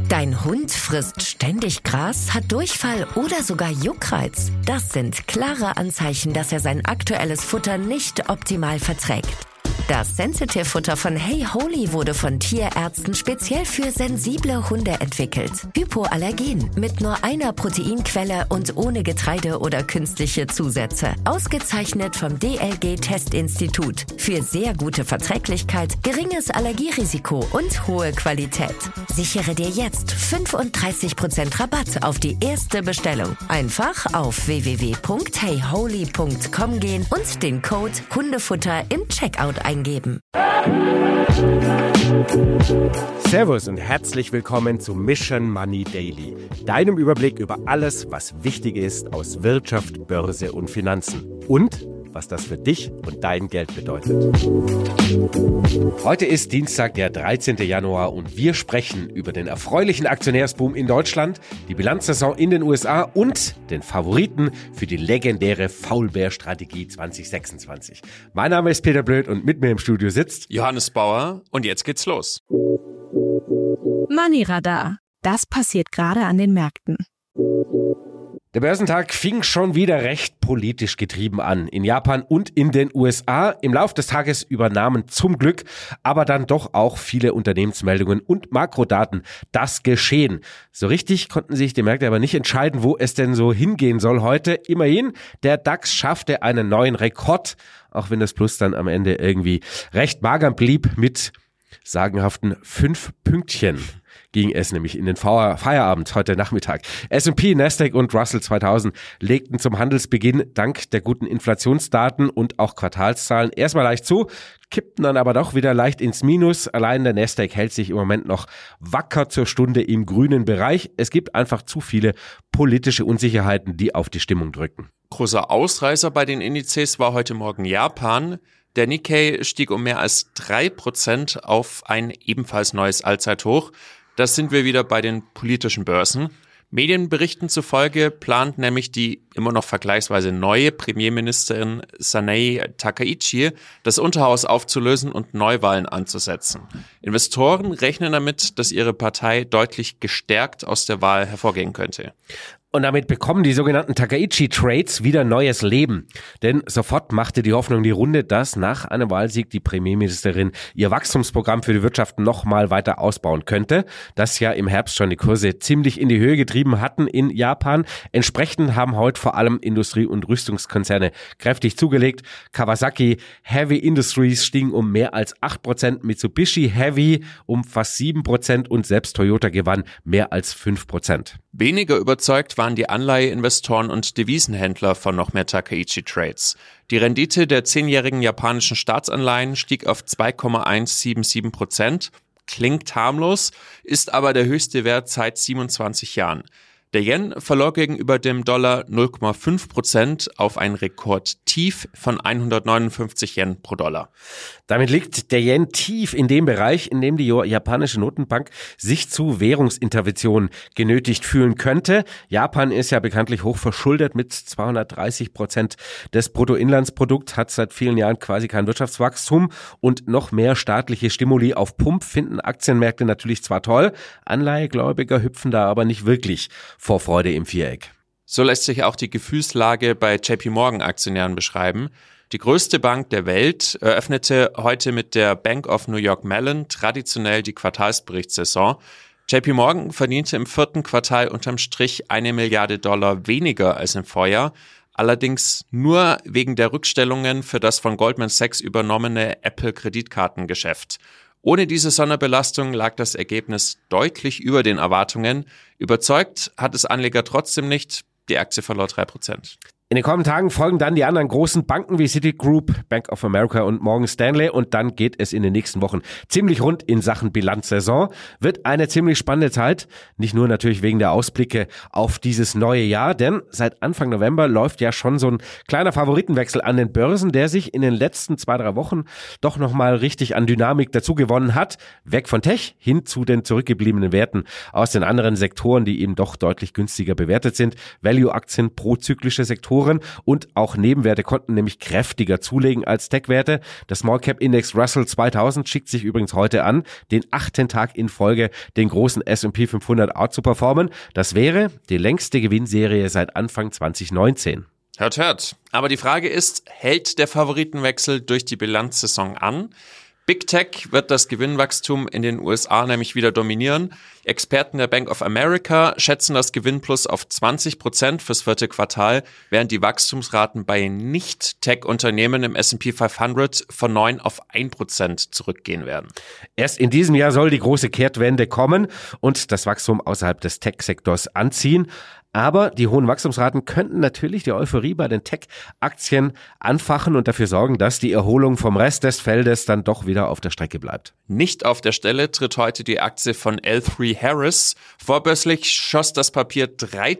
Dein Hund frisst ständig Gras, hat Durchfall oder sogar Juckreiz. Das sind klare Anzeichen, dass er sein aktuelles Futter nicht optimal verträgt. Das Sensitive-Futter von Hey Holy wurde von Tierärzten speziell für sensible Hunde entwickelt. Hypoallergen, mit nur einer Proteinquelle und ohne Getreide oder künstliche Zusätze. Ausgezeichnet vom DLG-Testinstitut. Für sehr gute Verträglichkeit, geringes Allergierisiko und hohe Qualität. Sichere dir jetzt 35% Rabatt auf die erste Bestellung. Einfach auf www.heyholy.com gehen und den Code Hundefutter im Checkout eingeben. Servus und herzlich willkommen zu Mission Money Daily, deinem Überblick über alles, was wichtig ist aus Wirtschaft, Börse und Finanzen und was das für dich und dein Geld bedeutet. Heute ist Dienstag, der 13. Januar und wir sprechen über den erfreulichen Aktionärsboom in Deutschland, die Bilanzsaison in den USA und den Favoriten für die legendäre Faulbär-Strategie 2026. Mein Name ist Peter Blöd und mit mir im Studio sitzt Johannes Bauer und jetzt geht's los. Money Radar. Das passiert gerade an den Märkten. Der Börsentag fing schon wieder recht politisch getrieben an. In Japan und in den USA. Im Lauf des Tages übernahmen zum Glück aber dann doch auch viele Unternehmensmeldungen und Makrodaten das Geschehen. So richtig konnten sich die Märkte aber nicht entscheiden, wo es denn so hingehen soll heute. Immerhin, der DAX schaffte einen neuen Rekord, auch wenn das Plus dann am Ende irgendwie recht mager blieb mit sagenhaften 5 Pünktchen. Ging es nämlich in den Feierabend heute Nachmittag. S&P, Nasdaq und Russell 2000 legten zum Handelsbeginn dank der guten Inflationsdaten und auch Quartalszahlen erstmal leicht zu, kippten dann aber doch wieder leicht ins Minus. Allein der Nasdaq hält sich im Moment noch wacker zur Stunde im grünen Bereich. Es gibt einfach zu viele politische Unsicherheiten, die auf die Stimmung drücken. Großer Ausreißer bei den Indizes war heute Morgen Japan. Der Nikkei stieg um mehr als 3% auf ein ebenfalls neues Allzeithoch. Das sind wir wieder bei den politischen Börsen. Medienberichten zufolge plant nämlich die immer noch vergleichsweise neue Premierministerin Sanae Takaichi, das Unterhaus aufzulösen und Neuwahlen anzusetzen. Investoren rechnen damit, dass ihre Partei deutlich gestärkt aus der Wahl hervorgehen könnte. Und damit bekommen die sogenannten Takaichi-Trades wieder neues Leben. Denn sofort machte die Hoffnung die Runde, dass nach einem Wahlsieg die Premierministerin ihr Wachstumsprogramm für die Wirtschaft nochmal weiter ausbauen könnte, das ja im Herbst schon die Kurse ziemlich in die Höhe getrieben hatten in Japan. Entsprechend haben heute vor allem Industrie- und Rüstungskonzerne kräftig zugelegt. Kawasaki Heavy Industries stiegen um mehr als 8%, Mitsubishi Heavy um fast 7% und selbst Toyota gewann mehr als 5%. Weniger überzeugt waren die Anleiheinvestoren und Devisenhändler von noch mehr Takaichi-Trades. Die Rendite der 10-jährigen japanischen Staatsanleihen stieg auf 2,177%. Klingt harmlos, ist aber der höchste Wert seit 27 Jahren. Der Yen verlor gegenüber dem Dollar 0,5% auf ein Rekordtief von 159 Yen pro Dollar. Damit liegt der Yen tief in dem Bereich, in dem die japanische Notenbank sich zu Währungsinterventionen genötigt fühlen könnte. Japan ist ja bekanntlich hoch verschuldet mit 230% des Bruttoinlandsprodukts, hat seit vielen Jahren quasi kein Wirtschaftswachstum und noch mehr staatliche Stimuli auf Pump finden Aktienmärkte natürlich zwar toll, Anleihegläubiger hüpfen da aber nicht wirklich vor Freude im Viereck. So lässt sich auch die Gefühlslage bei JP Morgan Aktionären beschreiben. Die größte Bank der Welt eröffnete heute mit der Bank of New York Mellon traditionell die Quartalsberichtssaison. JP Morgan verdiente im 4. Quartal unterm Strich $1 Milliarde weniger als im Vorjahr, allerdings nur wegen der Rückstellungen für das von Goldman Sachs übernommene Apple-Kreditkartengeschäft. Ohne diese Sonderbelastung lag das Ergebnis deutlich über den Erwartungen. Überzeugt hat es Anleger trotzdem nicht. Die Aktie verlor 3%. In den kommenden Tagen folgen dann die anderen großen Banken wie Citigroup, Bank of America und Morgan Stanley und dann geht es in den nächsten Wochen ziemlich rund in Sachen Bilanzsaison. Wird eine ziemlich spannende Zeit, nicht nur natürlich wegen der Ausblicke auf dieses neue Jahr, denn seit Anfang November läuft ja schon so ein kleiner Favoritenwechsel an den Börsen, der sich in den letzten 2-3 Wochen doch nochmal richtig an Dynamik dazu gewonnen hat. Weg von Tech hin zu den zurückgebliebenen Werten aus den anderen Sektoren, die eben doch deutlich günstiger bewertet sind. Value-Aktien, prozyklische Sektoren Indikatoren und auch Nebenwerte konnten nämlich kräftiger zulegen als Tech-Werte. Der Small Cap Index Russell 2000 schickt sich übrigens heute an, den 8. Tag in Folge den großen S&P 500 outzuperformen. Das wäre die längste Gewinnserie seit Anfang 2019. Hört, hört. Aber die Frage ist, hält der Favoritenwechsel durch die Bilanzsaison an? Big Tech wird das Gewinnwachstum in den USA nämlich wieder dominieren. Experten der Bank of America schätzen das Gewinnplus auf 20% fürs 4. Quartal, während die Wachstumsraten bei Nicht-Tech-Unternehmen im S&P 500 von 9 auf 1% zurückgehen werden. Erst in diesem Jahr soll die große Kehrtwende kommen und das Wachstum außerhalb des Tech-Sektors anziehen. Aber die hohen Wachstumsraten könnten natürlich die Euphorie bei den Tech-Aktien anfachen und dafür sorgen, dass die Erholung vom Rest des Feldes dann doch wieder auf der Strecke bleibt. Nicht auf der Stelle tritt heute die Aktie von L3 Harris. Vorbörslich schoss das Papier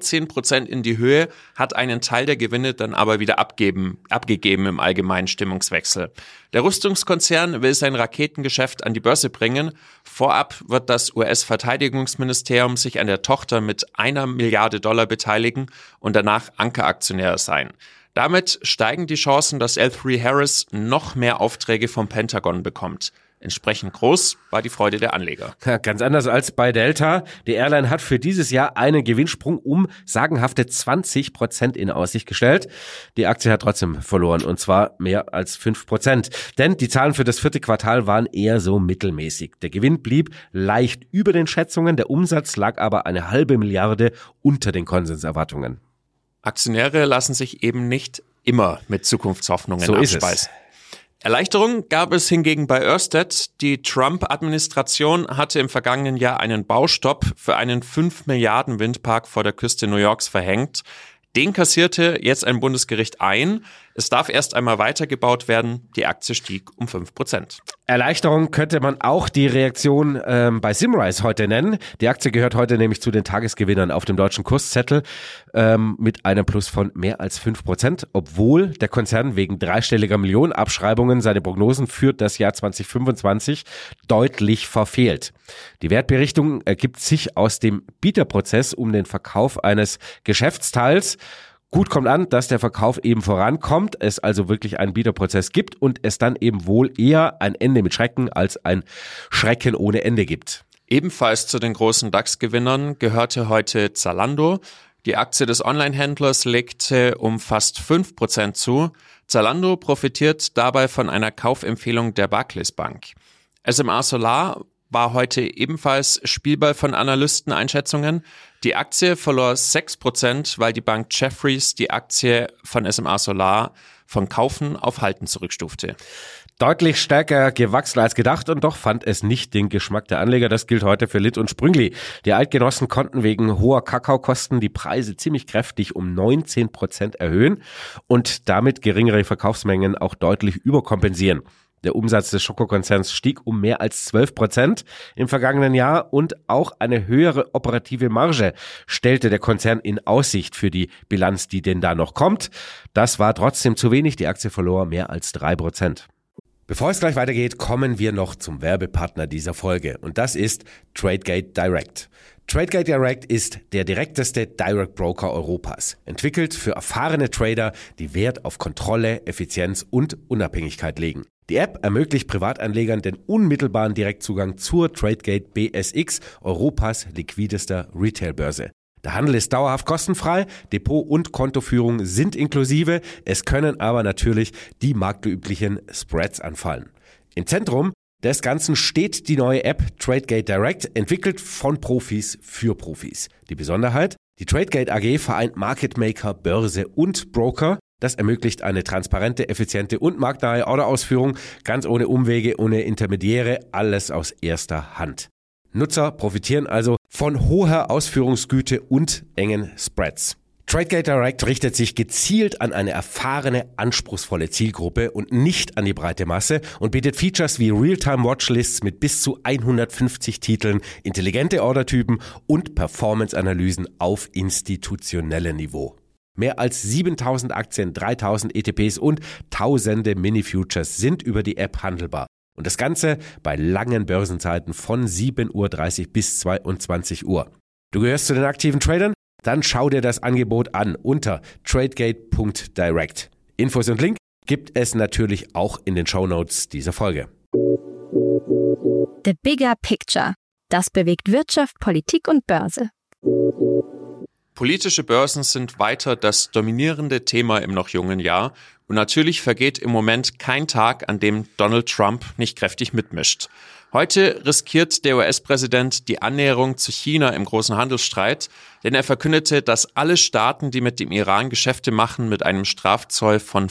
13% in die Höhe, hat einen Teil der Gewinne dann aber wieder abgegeben im allgemeinen Stimmungswechsel. Der Rüstungskonzern will sein Raketengeschäft an die Börse bringen. Vorab wird das US-Verteidigungsministerium sich an der Tochter mit $1 Milliarde beteiligen und danach Ankeraktionär sein. Damit steigen die Chancen, dass L3 Harris noch mehr Aufträge vom Pentagon bekommt. Entsprechend groß war die Freude der Anleger. Ja, ganz anders als bei Delta. Die Airline hat für dieses Jahr einen Gewinnsprung um sagenhafte 20% in Aussicht gestellt. Die Aktie hat trotzdem verloren und zwar mehr als 5%. Denn die Zahlen für das 4. Quartal waren eher so mittelmäßig. Der Gewinn blieb leicht über den Schätzungen, der Umsatz lag aber eine halbe Milliarde unter den Konsenserwartungen. Aktionäre lassen sich eben nicht immer mit Zukunftshoffnungen abspeisen. Erleichterung gab es hingegen bei Ørsted. Die Trump-Administration hatte im vergangenen Jahr einen Baustopp für einen 5 Milliarden Windpark vor der Küste New Yorks verhängt. Den kassierte jetzt ein Bundesgericht ein. Es darf erst einmal weitergebaut werden. Die Aktie stieg um 5%. Erleichterung könnte man auch die Reaktion bei Simrise heute nennen. Die Aktie gehört heute nämlich zu den Tagesgewinnern auf dem deutschen Kurszettel mit einem Plus von mehr als 5%, obwohl der Konzern wegen dreistelliger Millionenabschreibungen seine Prognosen für das Jahr 2025 deutlich verfehlt. Die Wertberichtung ergibt sich aus dem Bieterprozess um den Verkauf eines Geschäftsteils. Gut kommt an, dass der Verkauf eben vorankommt, es also wirklich einen Bieterprozess gibt und es dann eben wohl eher ein Ende mit Schrecken als ein Schrecken ohne Ende gibt. Ebenfalls zu den großen DAX-Gewinnern gehörte heute Zalando. Die Aktie des Online-Händlers legte um fast 5% zu. Zalando profitiert dabei von einer Kaufempfehlung der Barclays Bank. SMA Solar war heute ebenfalls Spielball von Analysteneinschätzungen. Die Aktie verlor 6%, weil die Bank Jefferies die Aktie von SMA Solar von Kaufen auf Halten zurückstufte. Deutlich stärker gewachsen als gedacht und doch fand es nicht den Geschmack der Anleger. Das gilt heute für Litt und Sprüngli. Die Eidgenossen konnten wegen hoher Kakaokosten die Preise ziemlich kräftig um 19% erhöhen und damit geringere Verkaufsmengen auch deutlich überkompensieren. Der Umsatz des Schokokonzerns stieg um mehr als 12% im vergangenen Jahr und auch eine höhere operative Marge stellte der Konzern in Aussicht für die Bilanz, die denn da noch kommt. Das war trotzdem zu wenig. Die Aktie verlor mehr als 3%. Bevor es gleich weitergeht, kommen wir noch zum Werbepartner dieser Folge und das ist Tradegate Direct. Tradegate Direct ist der direkteste Direct Broker Europas, entwickelt für erfahrene Trader, die Wert auf Kontrolle, Effizienz und Unabhängigkeit legen. Die App ermöglicht Privatanlegern den unmittelbaren Direktzugang zur Tradegate BSX, Europas liquidester Retailbörse. Der Handel ist dauerhaft kostenfrei, Depot- und Kontoführung sind inklusive, es können aber natürlich die marktüblichen Spreads anfallen. Im Zentrum des Ganzen steht die neue App Tradegate Direct, entwickelt von Profis für Profis. Die Besonderheit? Die Tradegate AG vereint Market Maker, Börse und Broker. Das ermöglicht eine transparente, effiziente und marktnahe Orderausführung, ganz ohne Umwege, ohne Intermediäre, alles aus erster Hand. Nutzer profitieren also von hoher Ausführungsgüte und engen Spreads. Tradegate Direct richtet sich gezielt an eine erfahrene, anspruchsvolle Zielgruppe und nicht an die breite Masse und bietet Features wie Realtime-Watchlists mit bis zu 150 Titeln, intelligente Ordertypen und Performance-Analysen auf institutionellem Niveau. Mehr als 7000 Aktien, 3000 ETPs und tausende Mini-Futures sind über die App handelbar. Und das Ganze bei langen Börsenzeiten von 7:30 Uhr bis 22 Uhr. Du gehörst zu den aktiven Tradern? dann schau dir das Angebot an unter tradegate.direct. Infos und Link gibt es natürlich auch in den Shownotes dieser Folge. The Bigger Picture. Das bewegt Wirtschaft, Politik und Börse. Politische Börsen sind weiter das dominierende Thema im noch jungen Jahr. Und natürlich vergeht im Moment kein Tag, an dem Donald Trump nicht kräftig mitmischt. Heute riskiert der US-Präsident die Annäherung zu China im großen Handelsstreit, denn er verkündete, dass alle Staaten, die mit dem Iran Geschäfte machen, mit einem Strafzoll von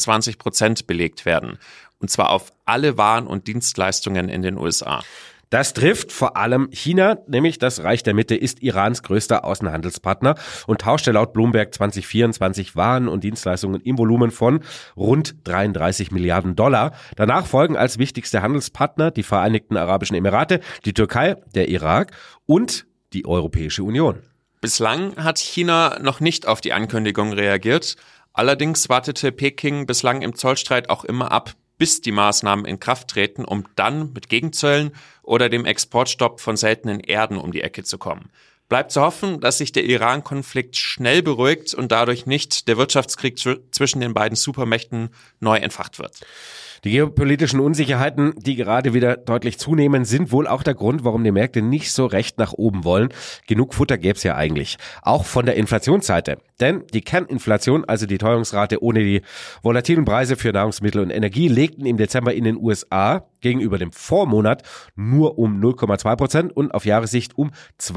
25% belegt werden. Und zwar auf alle Waren und Dienstleistungen in den USA. Das trifft vor allem China, nämlich das Reich der Mitte ist Irans größter Außenhandelspartner und tauschte laut Bloomberg 2024 Waren und Dienstleistungen im Volumen von rund 33 Milliarden $. Danach folgen als wichtigste Handelspartner die Vereinigten Arabischen Emirate, die Türkei, der Irak und die Europäische Union. Bislang hat China noch nicht auf die Ankündigung reagiert. Allerdings wartete Peking bislang im Zollstreit auch immer ab, bis die Maßnahmen in Kraft treten, um dann mit Gegenzöllen oder dem Exportstopp von seltenen Erden um die Ecke zu kommen. Bleibt zu hoffen, dass sich der Iran-Konflikt schnell beruhigt und dadurch nicht der Wirtschaftskrieg zwischen den beiden Supermächten neu entfacht wird. Die geopolitischen Unsicherheiten, die gerade wieder deutlich zunehmen, sind wohl auch der Grund, warum die Märkte nicht so recht nach oben wollen. Genug Futter gäbe es ja eigentlich. Auch von der Inflationsseite. Denn die Kerninflation, also die Teuerungsrate ohne die volatilen Preise für Nahrungsmittel und Energie, legten im Dezember in den USA gegenüber dem Vormonat nur um 0,2% und auf Jahressicht um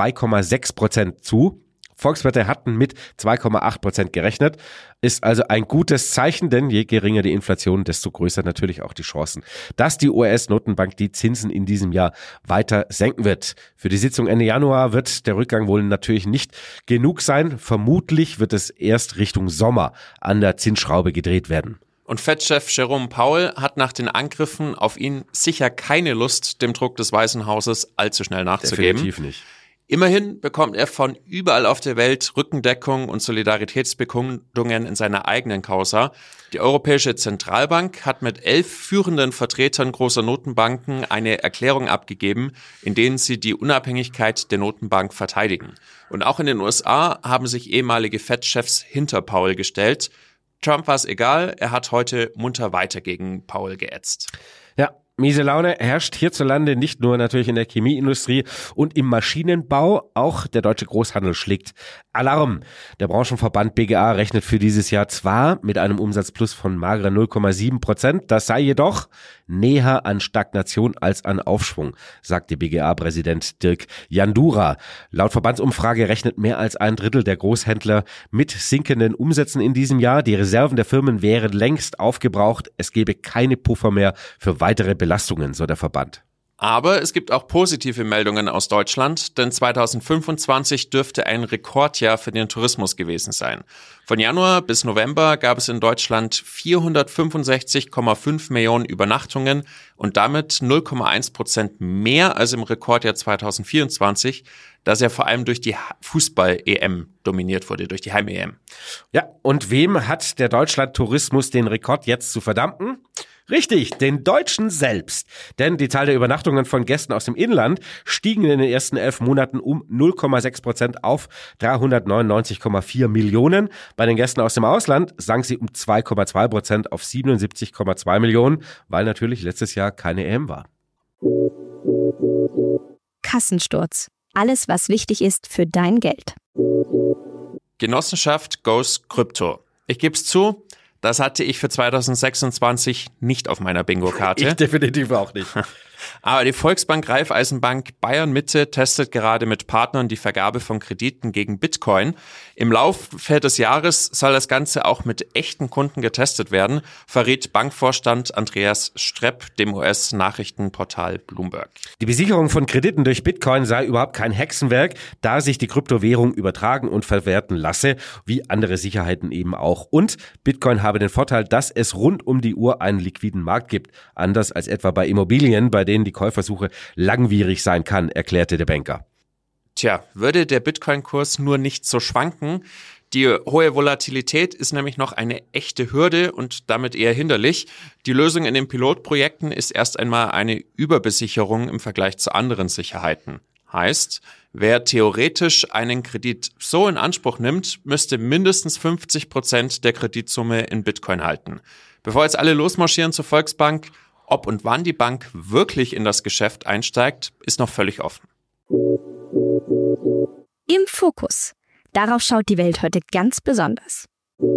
2,6% zu. Volkswirte hatten mit 2,8% gerechnet, ist also ein gutes Zeichen, denn je geringer die Inflation, desto größer natürlich auch die Chancen, dass die US-Notenbank die Zinsen in diesem Jahr weiter senken wird. Für die Sitzung Ende Januar wird der Rückgang wohl natürlich nicht genug sein. Vermutlich wird es erst Richtung Sommer an der Zinsschraube gedreht werden. Und Fed-Chef Jerome Powell hat nach den Angriffen auf ihn sicher keine Lust, dem Druck des Weißen Hauses allzu schnell nachzugeben. Definitiv nicht. Immerhin bekommt er von überall auf der Welt Rückendeckung und Solidaritätsbekundungen in seiner eigenen Causa. Die Europäische Zentralbank hat mit 11 führenden Vertretern großer Notenbanken eine Erklärung abgegeben, in denen sie die Unabhängigkeit der Notenbank verteidigen. Und auch in den USA haben sich ehemalige Fed-Chefs hinter Powell gestellt. Trump war es egal, er hat heute munter weiter gegen Powell geätzt. Ja. Miese Laune herrscht hierzulande nicht nur natürlich in der Chemieindustrie und im Maschinenbau, auch der deutsche Großhandel schlägt Alarm. Der Branchenverband BGA rechnet für dieses Jahr zwar mit einem Umsatzplus von mageren 0,7%, das sei jedoch näher an Stagnation als an Aufschwung, sagte BGA-Präsident Dirk Jandura. Laut Verbandsumfrage rechnet mehr als ein Drittel der Großhändler mit sinkenden Umsätzen in diesem Jahr. Die Reserven der Firmen wären längst aufgebraucht. Es gebe keine Puffer mehr für weitere Belastungen, so der Verband. Aber es gibt auch positive Meldungen aus Deutschland, denn 2025 dürfte ein Rekordjahr für den Tourismus gewesen sein. Von Januar bis November gab es in Deutschland 465,5 Millionen Übernachtungen und damit 0,1% mehr als im Rekordjahr 2024, das ja vor allem durch die Fußball-EM dominiert wurde, durch die Heim-EM. Ja, und wem hat der Deutschland-Tourismus den Rekord jetzt zu verdanken? Richtig, den Deutschen selbst. Denn die Zahl der Übernachtungen von Gästen aus dem Inland stiegen in den ersten 11 Monaten um 0,6% auf 399,4 Millionen. Bei den Gästen aus dem Ausland sank sie um 2,2% auf 77,2 Millionen, weil natürlich letztes Jahr keine EM war. Kassensturz. Alles, was wichtig ist für dein Geld. Genossenschaft goes Krypto. Ich gebe es zu, das hatte ich für 2026 nicht auf meiner Bingo-Karte. Ich definitiv auch nicht. Aber die Volksbank Raiffeisenbank Bayern Mitte testet gerade mit Partnern die Vergabe von Krediten gegen Bitcoin. Im Laufe des Jahres soll das Ganze auch mit echten Kunden getestet werden, verrät Bankvorstand Andreas Strepp dem US-Nachrichtenportal Bloomberg. Die Besicherung von Krediten durch Bitcoin sei überhaupt kein Hexenwerk, da sich die Kryptowährung übertragen und verwerten lasse, wie andere Sicherheiten eben auch. Und Bitcoin habe den Vorteil, dass es rund um die Uhr einen liquiden Markt gibt, anders als etwa bei Immobilien, bei denen die Käufersuche langwierig sein kann, erklärte der Banker. Tja, würde der Bitcoin-Kurs nur nicht so schwanken. Die hohe Volatilität ist nämlich noch eine echte Hürde und damit eher hinderlich. Die Lösung in den Pilotprojekten ist erst einmal eine Überbesicherung im Vergleich zu anderen Sicherheiten. Heißt, wer theoretisch einen Kredit so in Anspruch nimmt, müsste mindestens 50% der Kreditsumme in Bitcoin halten. Bevor jetzt alle losmarschieren zur Volksbank, ob und wann die Bank wirklich in das Geschäft einsteigt, ist noch völlig offen. Im Fokus. Darauf schaut die Welt heute ganz besonders.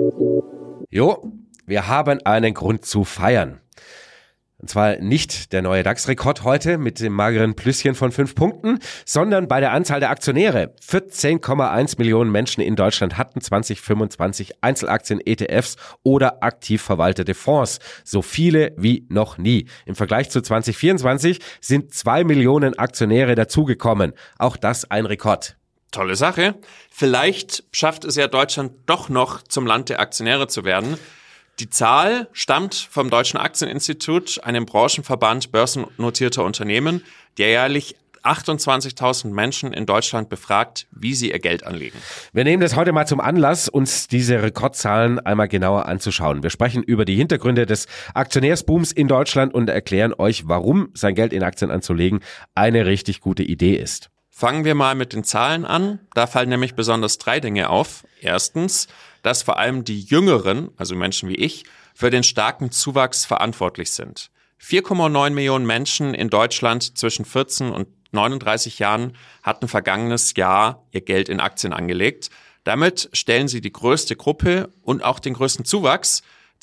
Jo, wir haben einen Grund zu feiern. Und zwar nicht der neue DAX-Rekord heute mit dem mageren Plüsschen von 5 Punkten, sondern bei der Anzahl der Aktionäre. 14,1 Millionen Menschen in Deutschland hatten 2025 Einzelaktien, ETFs oder aktiv verwaltete Fonds. So viele wie noch nie. Im Vergleich zu 2024 sind 2 Millionen Aktionäre dazugekommen. Auch das ein Rekord. Tolle Sache. Vielleicht schafft es ja Deutschland doch noch zum Land der Aktionäre zu werden. Die Zahl stammt vom Deutschen Aktieninstitut, einem Branchenverband börsennotierter Unternehmen, der jährlich 28.000 Menschen in Deutschland befragt, wie sie ihr Geld anlegen. Wir nehmen das heute mal zum Anlass, uns diese Rekordzahlen einmal genauer anzuschauen. Wir sprechen über die Hintergründe des Aktionärsbooms in Deutschland und erklären euch, warum sein Geld in Aktien anzulegen eine richtig gute Idee ist. Fangen wir mal mit den Zahlen an. Da fallen nämlich besonders 3 Dinge auf. Erstens, dass vor allem die Jüngeren, also Menschen wie ich, für den starken Zuwachs verantwortlich sind. 4,9 Millionen Menschen in Deutschland zwischen 14 und 39 Jahren hatten vergangenes Jahr ihr Geld in Aktien angelegt. Damit stellen sie die größte Gruppe und auch den größten Zuwachs.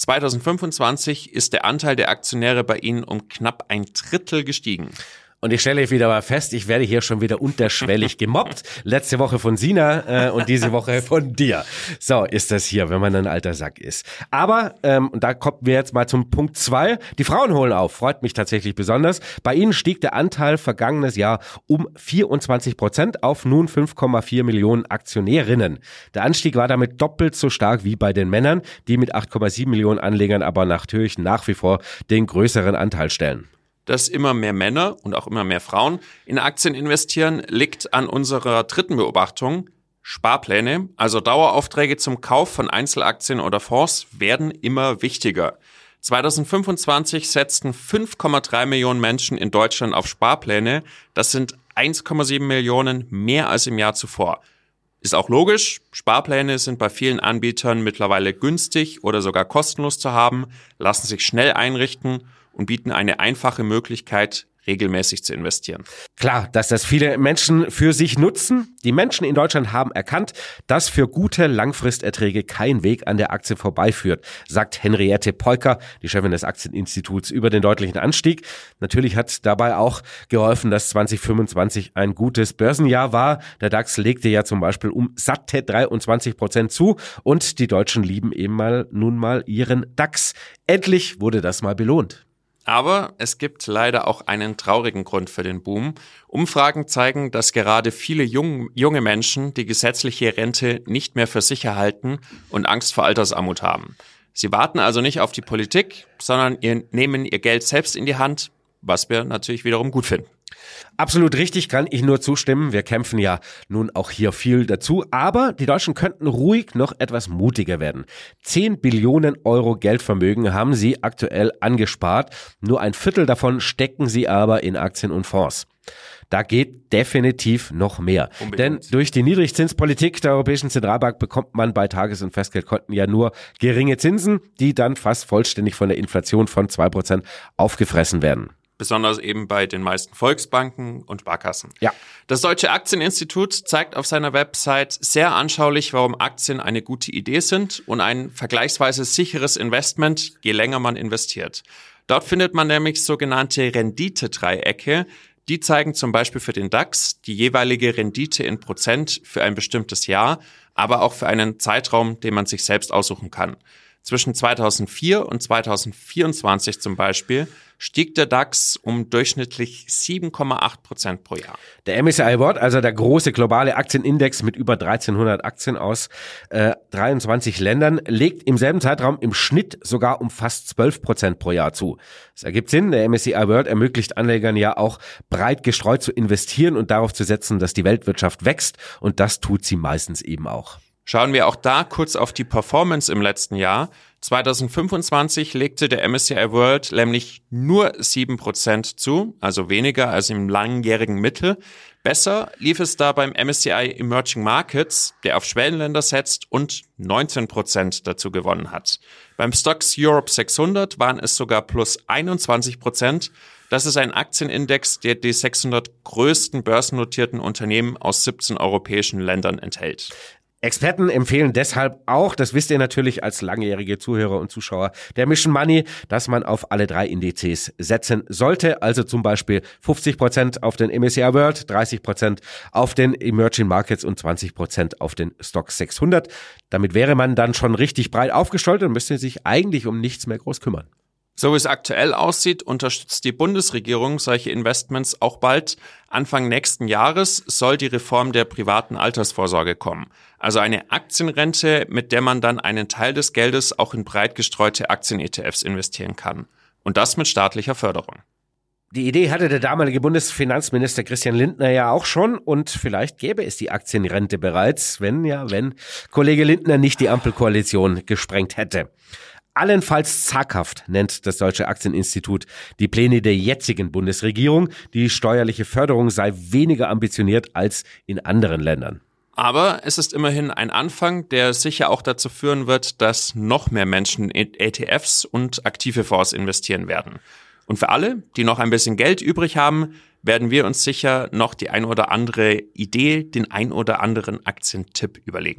2025 ist der Anteil der Aktionäre bei ihnen um knapp 1/3 gestiegen. Und ich stelle wieder mal fest, ich werde hier schon wieder unterschwellig gemobbt. Letzte Woche von Sina und diese Woche von dir. So ist das hier, wenn man ein alter Sack ist. Aber, und da kommen wir jetzt mal zum Punkt 2. Die Frauen holen auf, freut mich tatsächlich besonders. Bei ihnen stieg der Anteil vergangenes Jahr um 24% auf nun 5,4 Millionen Aktionärinnen. Der Anstieg war damit doppelt so stark wie bei den Männern, die mit 8,7 Millionen Anlegern aber natürlich nach wie vor den größeren Anteil stellen. Dass immer mehr Männer und auch immer mehr Frauen in Aktien investieren, liegt an unserer dritten Beobachtung. Sparpläne, also Daueraufträge zum Kauf von Einzelaktien oder Fonds, werden immer wichtiger. 2025 setzten 5,3 Millionen Menschen in Deutschland auf Sparpläne. Das sind 1,7 Millionen mehr als im Jahr zuvor. Ist auch logisch, Sparpläne sind bei vielen Anbietern mittlerweile günstig oder sogar kostenlos zu haben, lassen sich schnell einrichten und bieten eine einfache Möglichkeit, regelmäßig zu investieren. Klar, dass das viele Menschen für sich nutzen. Die Menschen in Deutschland haben erkannt, dass für gute Langfristerträge kein Weg an der Aktie vorbeiführt, sagt Henriette Peuker, die Chefin des Aktieninstituts, über den deutlichen Anstieg. Natürlich hat dabei auch geholfen, dass 2025 ein gutes Börsenjahr war. Der DAX legte ja zum Beispiel um satte 23% zu und die Deutschen lieben eben nun mal ihren DAX. Endlich wurde das mal belohnt. Aber es gibt leider auch einen traurigen Grund für den Boom. Umfragen zeigen, dass gerade viele junge Menschen die gesetzliche Rente nicht mehr für sicher halten und Angst vor Altersarmut haben. Sie warten also nicht auf die Politik, sondern nehmen ihr Geld selbst in die Hand, was wir natürlich wiederum gut finden. Absolut richtig, kann ich nur zustimmen. Wir kämpfen ja nun auch hier viel dazu. Aber die Deutschen könnten ruhig noch etwas mutiger werden. 10 Billionen Euro Geldvermögen haben sie aktuell angespart. Nur ein Viertel davon stecken sie aber in Aktien und Fonds. Da geht definitiv noch mehr. Unbedingt. Denn durch die Niedrigzinspolitik der Europäischen Zentralbank bekommt man bei Tages- und Festgeldkonten ja nur geringe Zinsen, die dann fast vollständig von der Inflation von 2% aufgefressen werden. Besonders eben bei den meisten Volksbanken und Sparkassen. Ja. Das Deutsche Aktieninstitut zeigt auf seiner Website sehr anschaulich, warum Aktien eine gute Idee sind und ein vergleichsweise sicheres Investment, je länger man investiert. Dort findet man nämlich sogenannte Renditedreiecke. Die zeigen zum Beispiel für den DAX die jeweilige Rendite in Prozent für ein bestimmtes Jahr, aber auch für einen Zeitraum, den man sich selbst aussuchen kann. Zwischen 2004 und 2024 zum Beispiel stieg der DAX um durchschnittlich 7,8% pro Jahr. Der MSCI World, also der große globale Aktienindex mit über 1300 Aktien aus 23 Ländern, legt im selben Zeitraum im Schnitt sogar um fast 12% pro Jahr zu. Das ergibt Sinn, der MSCI World ermöglicht Anlegern ja auch breit gestreut zu investieren und darauf zu setzen, dass die Weltwirtschaft wächst, und das tut sie meistens eben auch. Schauen wir auch da kurz auf die Performance im letzten Jahr. 2025 legte der MSCI World nämlich nur 7% zu, also weniger als im langjährigen Mittel. Besser lief es da beim MSCI Emerging Markets, der auf Schwellenländer setzt und 19% dazu gewonnen hat. Beim Stoxx Europe 600 waren es sogar plus 21%. Das ist ein Aktienindex, der die 600 größten börsennotierten Unternehmen aus 17 europäischen Ländern enthält. Experten empfehlen deshalb auch, das wisst ihr natürlich als langjährige Zuhörer und Zuschauer der Mission Money, dass man auf alle 3 Indizes setzen sollte. Also zum Beispiel 50% auf den MSCI World, 30% auf den Emerging Markets und 20% auf den Stoxx 600. Damit wäre man dann schon richtig breit aufgestellt und müsste sich eigentlich um nichts mehr groß kümmern. So wie es aktuell aussieht, unterstützt die Bundesregierung solche Investments auch bald. Anfang nächsten Jahres soll die Reform der privaten Altersvorsorge kommen. Also eine Aktienrente, mit der man dann einen Teil des Geldes auch in breit gestreute Aktien-ETFs investieren kann. Und das mit staatlicher Förderung. Die Idee hatte der damalige Bundesfinanzminister Christian Lindner ja auch schon und vielleicht gäbe es die Aktienrente bereits, wenn Kollege Lindner nicht die Ampelkoalition gesprengt hätte. Allenfalls zaghaft nennt das Deutsche Aktieninstitut die Pläne der jetzigen Bundesregierung. Die steuerliche Förderung sei weniger ambitioniert als in anderen Ländern. Aber es ist immerhin ein Anfang, der sicher auch dazu führen wird, dass noch mehr Menschen in ETFs und aktive Fonds investieren werden. Und für alle, die noch ein bisschen Geld übrig haben, werden wir uns sicher noch die ein oder andere Idee, den ein oder anderen Aktientipp überlegen.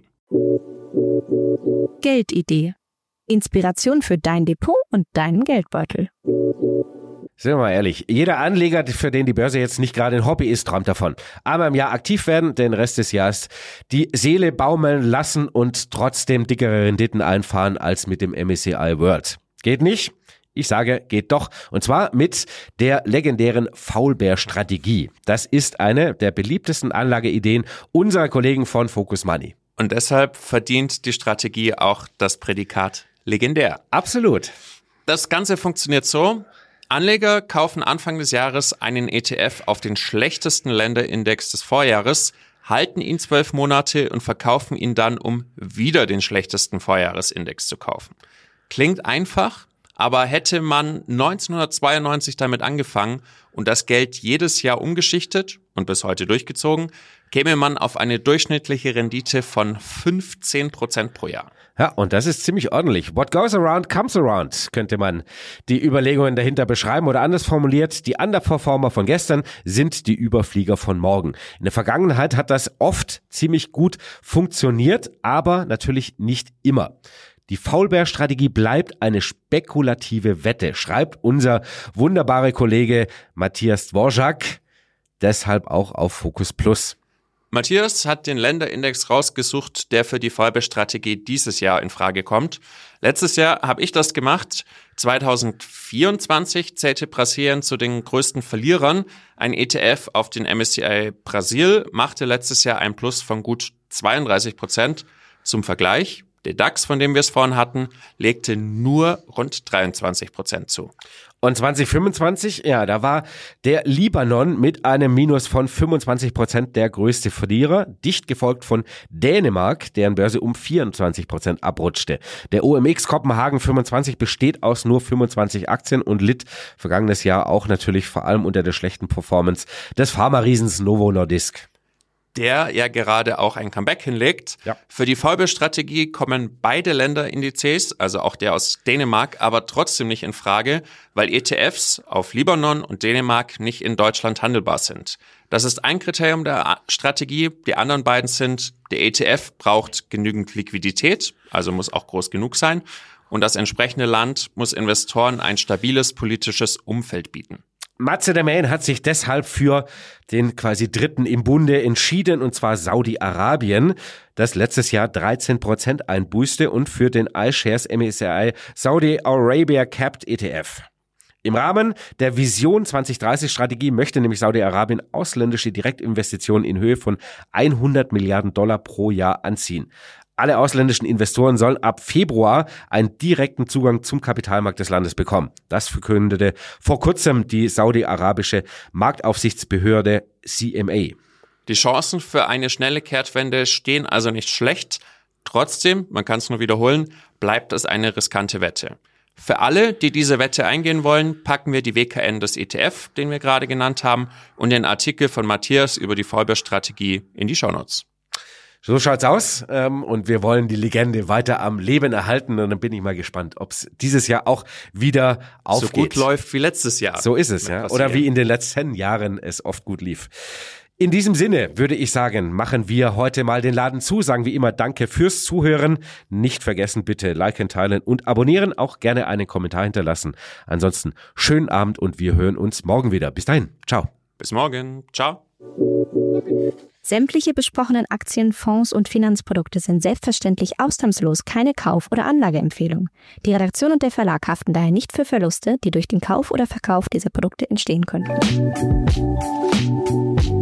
Geldidee. Inspiration für dein Depot und deinen Geldbeutel. Sind wir mal ehrlich, jeder Anleger, für den die Börse jetzt nicht gerade ein Hobby ist, träumt davon. Einmal im Jahr aktiv werden, den Rest des Jahres die Seele baumeln lassen und trotzdem dickere Renditen einfahren als mit dem MSCI World. Geht nicht? Ich sage, geht doch. Und zwar mit der legendären Faulbär-Strategie. Das ist eine der beliebtesten Anlageideen unserer Kollegen von Focus Money. Und deshalb verdient die Strategie auch das Prädikat legendär. Absolut. Das Ganze funktioniert so. Anleger kaufen Anfang des Jahres einen ETF auf den schlechtesten Länderindex des Vorjahres, halten ihn 12 Monate und verkaufen ihn dann, um wieder den schlechtesten Vorjahresindex zu kaufen. Klingt einfach, aber hätte man 1992 damit angefangen und das Geld jedes Jahr umgeschichtet und bis heute durchgezogen, käme man auf eine durchschnittliche Rendite von 15% pro Jahr. Ja, und das ist ziemlich ordentlich. What goes around comes around, könnte man die Überlegungen dahinter beschreiben oder anders formuliert. Die Underperformer von gestern sind die Überflieger von morgen. In der Vergangenheit hat das oft ziemlich gut funktioniert, aber natürlich nicht immer. Die Faulbär-Strategie bleibt eine spekulative Wette, schreibt unser wunderbarer Kollege Matthias Dvorak, deshalb auch auf Focus Plus. Matthias hat den Länderindex rausgesucht, der für die Faulbär-Strategie dieses Jahr in Frage kommt. Letztes Jahr habe ich das gemacht. 2024 zählte Brasilien zu den größten Verlierern. Ein ETF auf den MSCI Brasil machte letztes Jahr ein Plus von gut 32%. Zum Vergleich, der DAX, von dem wir es vorhin hatten, legte nur rund 23% zu. Und 2025, ja, da war der Libanon mit einem Minus von 25% der größte Verlierer, dicht gefolgt von Dänemark, deren Börse um 24% abrutschte. Der OMX Kopenhagen 25 besteht aus nur 25 Aktien und litt vergangenes Jahr auch natürlich vor allem unter der schlechten Performance des Pharma-Riesens Novo Nordisk. Der ja gerade auch ein Comeback hinlegt. Ja. Für die Faulbär-Strategie kommen beide Länderindizes, also auch der aus Dänemark, aber trotzdem nicht in Frage, weil ETFs auf Libanon und Dänemark nicht in Deutschland handelbar sind. Das ist ein Kriterium der Strategie. Die anderen beiden sind, der ETF braucht genügend Liquidität, also muss auch groß genug sein, und das entsprechende Land muss Investoren ein stabiles politisches Umfeld bieten. Matze der Main hat sich deshalb für den quasi Dritten im Bunde entschieden, und zwar Saudi-Arabien, das letztes Jahr 13% einbußte, und für den iShares MSCI Saudi Arabia Capped ETF. Im Rahmen der Vision 2030-Strategie möchte nämlich Saudi-Arabien ausländische Direktinvestitionen in Höhe von 100 Milliarden Dollar pro Jahr anziehen. Alle ausländischen Investoren sollen ab Februar einen direkten Zugang zum Kapitalmarkt des Landes bekommen. Das verkündete vor kurzem die saudi-arabische Marktaufsichtsbehörde CMA. Die Chancen für eine schnelle Kehrtwende stehen also nicht schlecht. Trotzdem, man kann es nur wiederholen, bleibt es eine riskante Wette. Für alle, die diese Wette eingehen wollen, packen wir die WKN des ETF, den wir gerade genannt haben, und den Artikel von Matthias über die Vollbörstrategie in die Shownotes. So schaut's aus und wir wollen die Legende weiter am Leben erhalten und dann bin ich mal gespannt, ob es dieses Jahr auch wieder aufgeht. So gut läuft wie letztes Jahr. So ist es, ja. Oder wie in den letzten Jahren es oft gut lief. In diesem Sinne würde ich sagen, machen wir heute mal den Laden zu. Sagen wie immer Danke fürs Zuhören. Nicht vergessen, bitte liken, teilen und abonnieren. Auch gerne einen Kommentar hinterlassen. Ansonsten schönen Abend und wir hören uns morgen wieder. Bis dahin. Ciao. Bis morgen. Ciao. Sämtliche besprochenen Aktien, Fonds und Finanzprodukte sind selbstverständlich ausnahmslos keine Kauf- oder Anlageempfehlung. Die Redaktion und der Verlag haften daher nicht für Verluste, die durch den Kauf oder Verkauf dieser Produkte entstehen könnten.